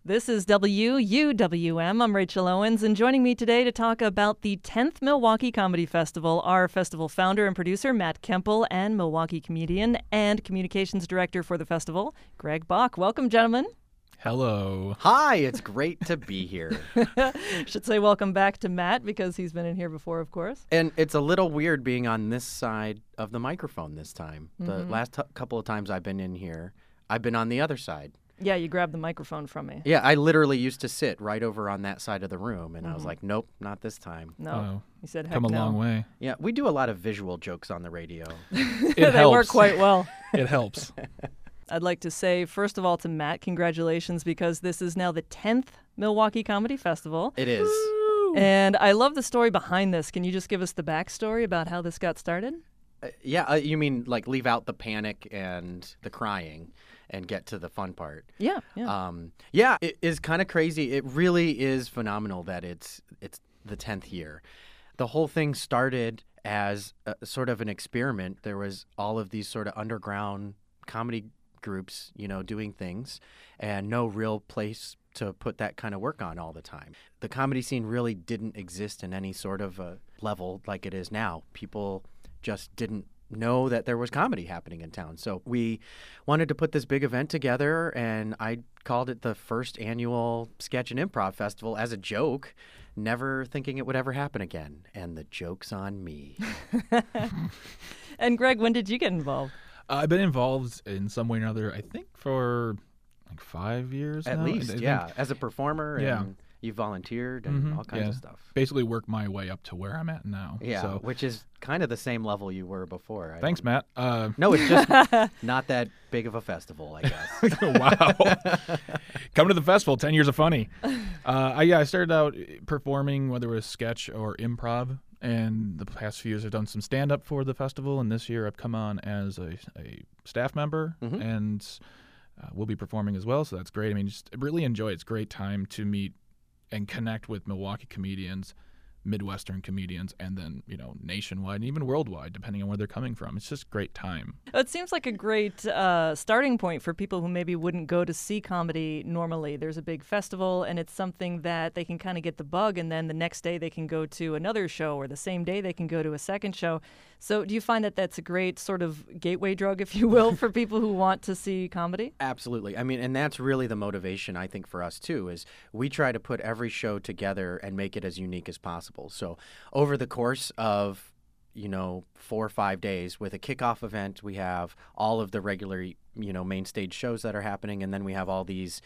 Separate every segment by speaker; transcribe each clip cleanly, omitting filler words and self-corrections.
Speaker 1: This is WUWM. I'm Rachel Owens, and joining me today to talk about the 10th Milwaukee Comedy Festival are festival founder and producer Matt Kemple and Milwaukee comedian and communications director for the festival, Greg Bach. Welcome, gentlemen.
Speaker 2: Hello.
Speaker 3: Hi, it's great to be here.
Speaker 1: Should say welcome back to Matt because he's been in here before, of course.
Speaker 3: And it's a little weird being on this side of the microphone this time. The last couple of times I've been in here, I've been on the other side.
Speaker 1: Yeah, you grabbed the microphone from me.
Speaker 3: Yeah, I literally used to sit right over on that side of the room, and I was like, nope, not this time.
Speaker 1: No,
Speaker 2: Oh,
Speaker 1: you said heck
Speaker 2: come a
Speaker 1: no.
Speaker 2: long way.
Speaker 3: Yeah, we do a lot of visual jokes on the radio.
Speaker 2: It
Speaker 1: They
Speaker 2: helps.
Speaker 1: work quite well.
Speaker 2: It helps.
Speaker 1: I'd like to say, first of all, to Matt, congratulations, because this is now the 10th Milwaukee Comedy Festival.
Speaker 3: It is.
Speaker 1: And I love the story behind this. Can you just give us the backstory about how this got started?
Speaker 3: You mean like leave out the panic and the crying and get to the fun part.
Speaker 1: Yeah.
Speaker 3: It is kind of crazy. It really is phenomenal that it's the 10th year. The whole thing started as sort of an experiment. There was all of these sort of underground comedy groups, doing things, and no real place to put that kind of work on all the time. The comedy scene really didn't exist in any sort of a level like it is now. People just didn't know that there was comedy happening in town. So we wanted to put this big event together, and I called it the first annual Sketch and Improv Festival as a joke, never thinking it would ever happen again. And the joke's on me.
Speaker 1: And Greg, when did you get involved?
Speaker 2: I've been involved in some way or another, I think, for like 5 years
Speaker 3: At
Speaker 2: now.
Speaker 3: least,
Speaker 2: I think
Speaker 3: yeah. As a performer,
Speaker 2: Yeah.
Speaker 3: and you volunteered and all kinds of stuff.
Speaker 2: Basically worked my way up to where I'm at now.
Speaker 3: Yeah,
Speaker 2: So,
Speaker 3: which is kind of the same level you were before.
Speaker 2: thanks, Matt.
Speaker 3: No, it's just not that big of a festival, I guess.
Speaker 2: Wow. Come to the festival, 10 years of funny. I started out performing, whether it was sketch or improv. And the past few years I've done some stand-up for the festival. And this year I've come on as a staff member. And we'll be performing as well. So that's great. I mean, just really enjoy it. It's a great time to meet and connect with Milwaukee comedians, Midwestern comedians, and then, nationwide and even worldwide, depending on where they're coming from. It's just a great time.
Speaker 1: It seems like a great starting point for people who maybe wouldn't go to see comedy normally. There's a big festival, and it's something that they can kind of get the bug, and then the next day they can go to another show, or the same day they can go to a second show. So do you find that that's a great sort of gateway drug, if you will, for people who want to see comedy?
Speaker 3: Absolutely. I mean, and that's really the motivation, I think, for us, too, is we try to put every show together and make it as unique as possible. So over the course of 4 or 5 days with a kickoff event, we have all of the regular, main stage shows that are happening. And then we have all these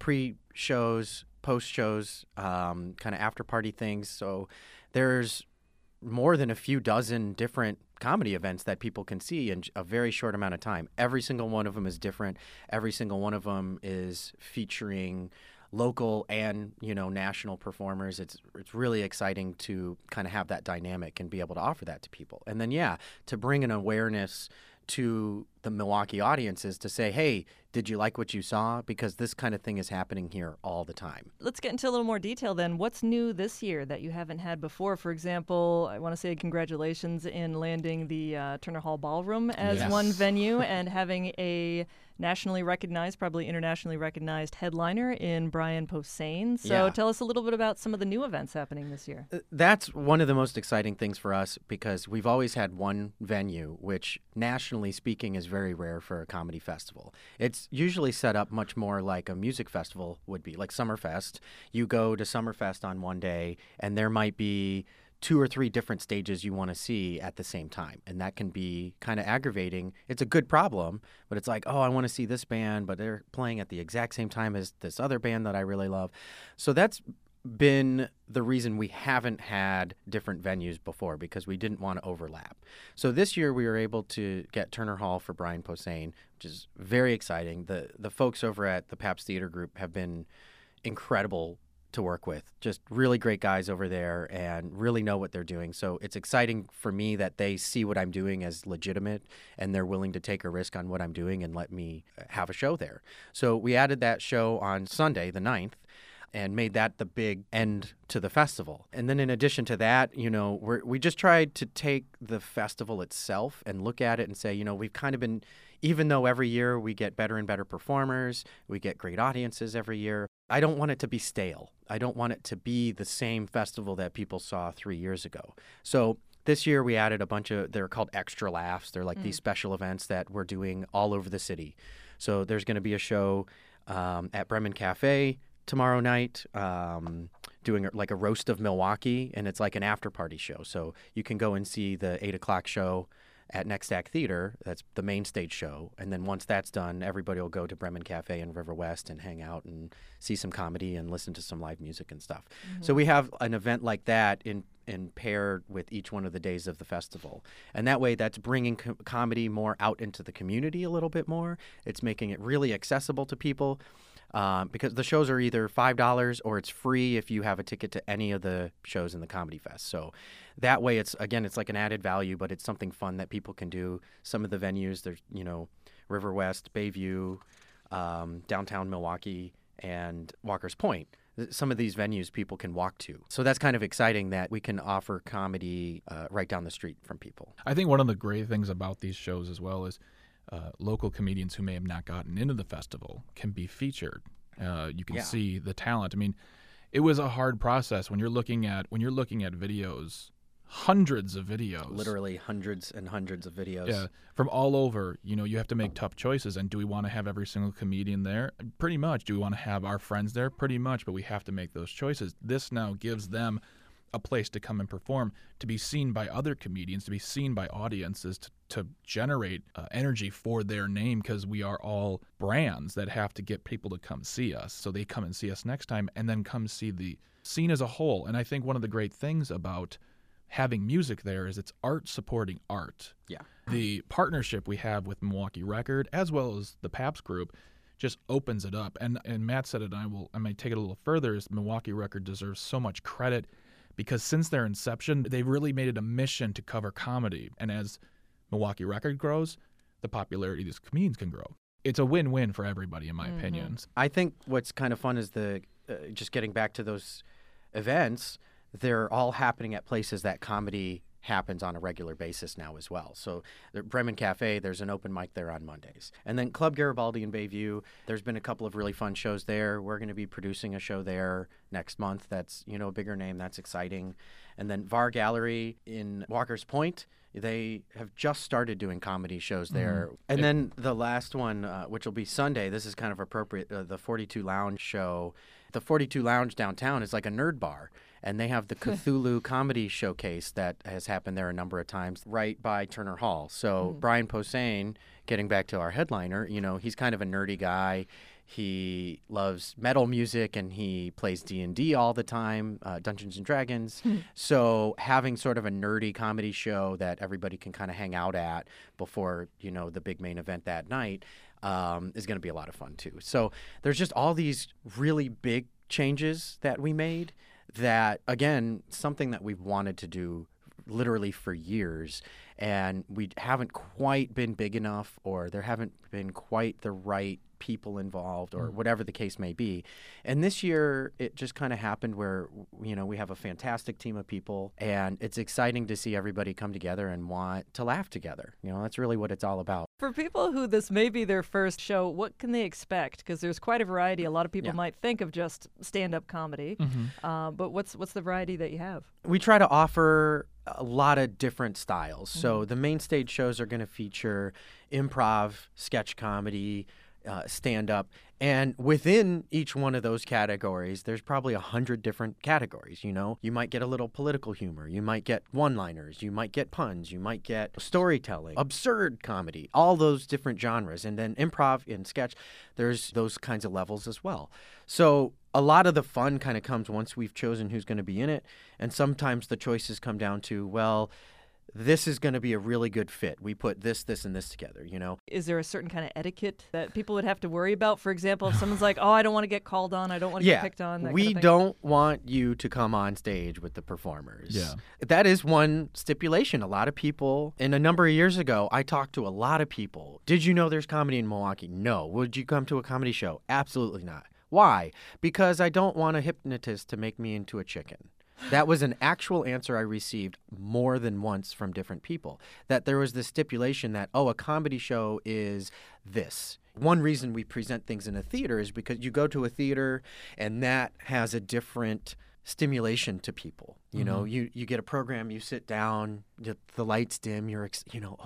Speaker 3: pre-shows, post-shows, kind of after-party things. So there's more than a few dozen different comedy events that people can see in a very short amount of time. Every single one of them is different. Every single one of them is featuring local and national performers. It's really exciting to kind of have that dynamic and be able to offer that to people. And then to bring an awareness to the Milwaukee audiences to say, hey, did you like what you saw? Because this kind of thing is happening here all the time.
Speaker 1: Let's get into a little more detail then. What's new this year that you haven't had before? For example, I want to say congratulations in landing the Turner Hall Ballroom as one venue and having a nationally recognized, probably internationally recognized headliner in Brian Posehn. So tell us a little bit about some of the new events happening this year.
Speaker 3: That's one of the most exciting things for us because we've always had one venue, which nationally speaking is very rare for a comedy festival. It's usually set up much more like a music festival would be, like Summerfest. You go to Summerfest on one day and there might be 2 or 3 different stages you want to see at the same time. And that can be kind of aggravating. It's a good problem, but it's like, oh, I want to see this band, but they're playing at the exact same time as this other band that I really love. So that's been the reason we haven't had different venues before, because we didn't want to overlap. So this year we were able to get Turner Hall for Brian Posehn, which is very exciting. The folks over at the Pabst Theater Group have been incredible to work with. Just really great guys over there and really know what they're doing. So it's exciting for me that they see what I'm doing as legitimate and they're willing to take a risk on what I'm doing and let me have a show there. So we added that show on Sunday, the 9th, and made that the big end to the festival. And then in addition to that, we just tried to take the festival itself and look at it and say, we've kind of been, even though every year we get better and better performers, we get great audiences every year, I don't want it to be stale. I don't want it to be the same festival that people saw 3 years ago. So this year we added a bunch of, they're called Extra Laughs. They're like these special events that we're doing all over the city. So there's going to be a show at Bremen Cafe tomorrow night, doing like a roast of Milwaukee, and it's like an after party show. So you can go and see the 8 o'clock show at Next Act Theater. That's the main stage show. And then once that's done, everybody will go to Bremen Cafe in River West and hang out and see some comedy and listen to some live music and stuff. So we have an event like that in paired with each one of the days of the festival. And that way that's bringing comedy more out into the community a little bit more. It's making it really accessible to people. Because the shows are either $5 or it's free if you have a ticket to any of the shows in the Comedy Fest. So that way, it's like an added value, but it's something fun that people can do. Some of the venues, there's, River West, Bayview, downtown Milwaukee, and Walker's Point. Some of these venues people can walk to. So that's kind of exciting that we can offer comedy right down the street from people.
Speaker 2: I think one of the great things about these shows as well is local comedians who may have not gotten into the festival can be featured. You can see the talent. I mean, it was a hard process when you're looking at videos, hundreds of videos,
Speaker 3: literally hundreds and hundreds of videos.
Speaker 2: Yeah, from all over. You have to make tough choices. And do we want to have every single comedian there? Pretty much. Do we want to have our friends there? Pretty much. But we have to make those choices. This now gives them a place to come and perform, to be seen by other comedians, to be seen by audiences, to generate energy for their name, because we are all brands that have to get people to come see us. So they come and see us next time and then come see the scene as a whole. And I think one of the great things about having music there is it's art supporting art.
Speaker 3: Yeah.
Speaker 2: The partnership we have with Milwaukee Record as well as the Pabst Group just opens it up. And Matt said it, and I might take it a little further, is Milwaukee Record deserves so much credit, because since their inception, they've really made it a mission to cover comedy. And as Milwaukee Record grows, the popularity of these comedians can grow. It's a win-win for everybody, in my opinion.
Speaker 3: I think what's kind of fun is just getting back to those events, they're all happening at places that comedy happens on a regular basis now as well. So the Bremen Cafe, there's an open mic there on Mondays. And then Club Garibaldi in Bayview, there's been a couple of really fun shows there. We're going to be producing a show there next month that's, a bigger name. That's exciting. And then VAR Gallery in Walker's Point, they have just started doing comedy shows there. And then the last one, which will be Sunday, this is kind of appropriate, the 42 Lounge show. The 42 Lounge downtown is like a nerd bar. And they have the Cthulhu Comedy Showcase that has happened there a number of times right by Turner Hall. So Brian Posehn, getting back to our headliner, he's kind of a nerdy guy. He loves metal music and he plays D&D all the time, Dungeons and Dragons. So having sort of a nerdy comedy show that everybody can kind of hang out at before, the big main event that night is going to be a lot of fun too. So there's just all these really big changes that we made that, again, something that we've wanted to do literally for years, and we haven't quite been big enough, or there haven't been quite the right people involved, or whatever the case may be. And this year, it just kind of happened where, we have a fantastic team of people, and it's exciting to see everybody come together and want to laugh together. That's really what it's all about.
Speaker 1: For people who this may be their first show, what can they expect? Because there's quite a variety. A lot of people might think of just stand-up comedy, but what's the variety that you have? We
Speaker 3: try to offer a lot of different styles. So the main stage shows are going to feature improv, sketch comedy, stand-up, and within each one of those categories, there's probably 100 different categories. You might get a little political humor, you might get one-liners, you might get puns, you might get storytelling, absurd comedy, all those different genres. And then improv and sketch, there's those kinds of levels as well. So a lot of the fun kind of comes once we've chosen who's going to be in it, and sometimes the choices come down to, well, this is going to be a really good fit. We put this, and this together, Is there a certain kind of etiquette that people would have to worry about? For example, if someone's like, I don't want to get called on, I don't want to get picked on. We don't want you to come on stage with the performers.
Speaker 2: Yeah.
Speaker 3: That is one stipulation. A lot of people, and a number of years ago, I talked to a lot of people. Did you know there's comedy in Milwaukee? No. Would you come to a comedy show? Absolutely not. Why? Because I don't want a hypnotist to make me into a chicken. That was an actual answer I received more than once from different people, that there was this stipulation that, a comedy show is this. One reason we present things in a theater is because you go to a theater and that has a different stimulation to people. You know, you get a program, you sit down, the lights dim, we have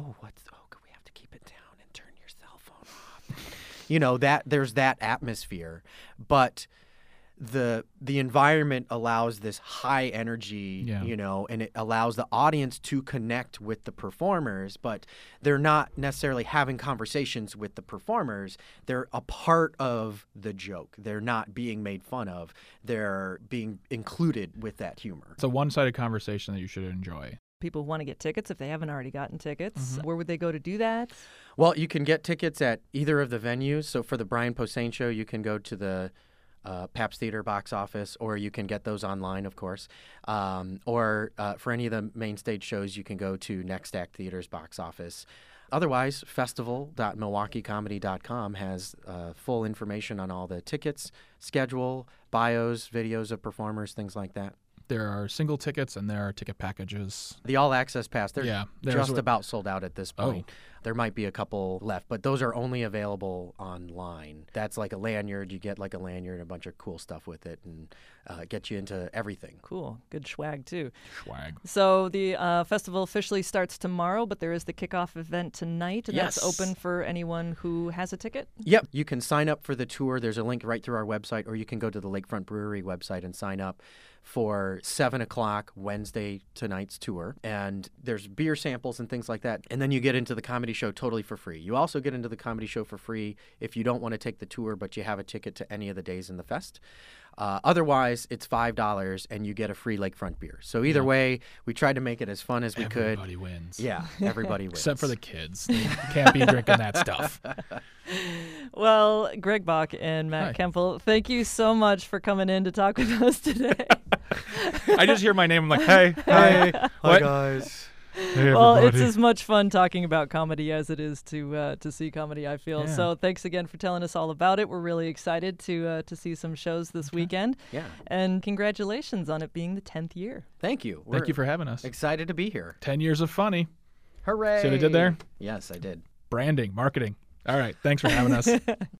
Speaker 3: to keep it down and turn your cell phone off. That there's that atmosphere, but the environment allows this high energy, and it allows the audience to connect with the performers, but they're not necessarily having conversations with the performers. They're a part of the joke. They're not being made fun of. They're being included with that humor.
Speaker 2: It's a one-sided conversation that you should enjoy.
Speaker 1: People want to get tickets if they haven't already gotten tickets. Where would they go to do that?
Speaker 3: Well, you can get tickets at either of the venues. So for the Brian Posehn show, you can go to the Pabst Theater box office, or you can get those online, of course. Or for any of the main stage shows, you can go to Next Act Theater's box office. Otherwise, festival.milwaukeecomedy.com has full information on all the tickets, schedule, bios, videos of performers, things like that.
Speaker 2: There are single tickets and there are ticket packages.
Speaker 3: The All Access Pass, they're just about sold out at this point.
Speaker 2: Oh.
Speaker 3: There might be a couple left, but those are only available online. That's like a lanyard. You get like a lanyard and a bunch of cool stuff with it, and get you into everything.
Speaker 1: Cool. Good swag, too.
Speaker 2: Swag.
Speaker 1: So the festival officially starts tomorrow, but there is the kickoff event tonight, and that's open for anyone who has a ticket?
Speaker 3: Yep. You can sign up for the tour. There's a link right through our website, or you can go to the Lakefront Brewery website and sign up for 7 o'clock Wednesday tonight's tour. And there's beer samples and things like that. And then you get into the comedy show totally for free. You also get into the comedy show for free if you don't want to take the tour, but you have a ticket to any of the days in the fest. Otherwise, it's $5 and you get a free lakefront beer. So either way, we tried to make it as fun as we could.
Speaker 2: Everybody wins.
Speaker 3: Yeah, everybody wins.
Speaker 2: Except for the kids. They can't be drinking that stuff.
Speaker 1: Well, Greg Bach and Matt Kempel, thank you so much for coming in to talk with us today.
Speaker 2: I just hear my name. I'm like, hey, hi
Speaker 3: guys.
Speaker 2: Hey,
Speaker 1: well,
Speaker 2: everybody.
Speaker 1: it's as much fun talking about comedy as it is to see comedy, I feel.
Speaker 2: Yeah.
Speaker 1: So thanks again for telling us all about it. We're really excited to see some shows this weekend.
Speaker 3: Yeah.
Speaker 1: And congratulations on it being the 10th year.
Speaker 3: Thank you.
Speaker 2: Thank you for having us.
Speaker 3: Excited to be here.
Speaker 2: 10 years of funny.
Speaker 3: Hooray.
Speaker 2: See what I did there?
Speaker 3: Yes, I did.
Speaker 2: Branding, marketing. All right. Thanks for having us.